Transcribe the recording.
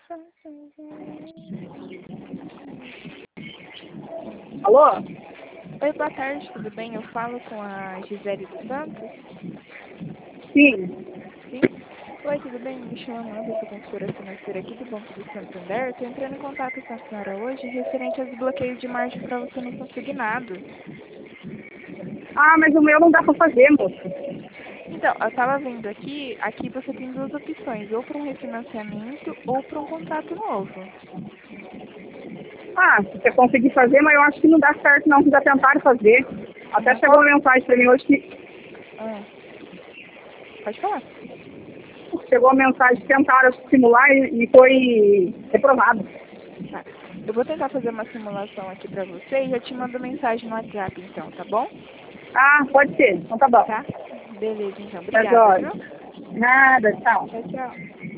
Alô? Oi, boa tarde, tudo bem? Eu falo com a Gisele dos Santos? Sim. Sim? Oi, tudo bem? Me chamo Amanda, sou consultora financeira aqui do Banco do Santander. Estou entrando em contato com a senhora hoje referente aos bloqueios de margem para você no consignado. Ah, mas o meu não dá pra fazer, moça. Então, eu estava vendo aqui você tem duas opções, ou para um refinanciamento ou para um contrato novo. Ah, se você conseguir fazer, mas eu acho que não dá certo não, que já tentaram fazer. Até Ah, chegou qual... uma mensagem pra mim hoje que... ah, pode falar. Chegou uma mensagem que tentaram simular e foi reprovado. Tá. Eu vou tentar fazer uma simulação aqui para você e já te mando mensagem no WhatsApp, então, tá bom? Ah, pode ser. Então tá bom. Tá? Beleza, então. Tá Obrigada, jóia. viu? Nada, tchau. Tchau, tchau.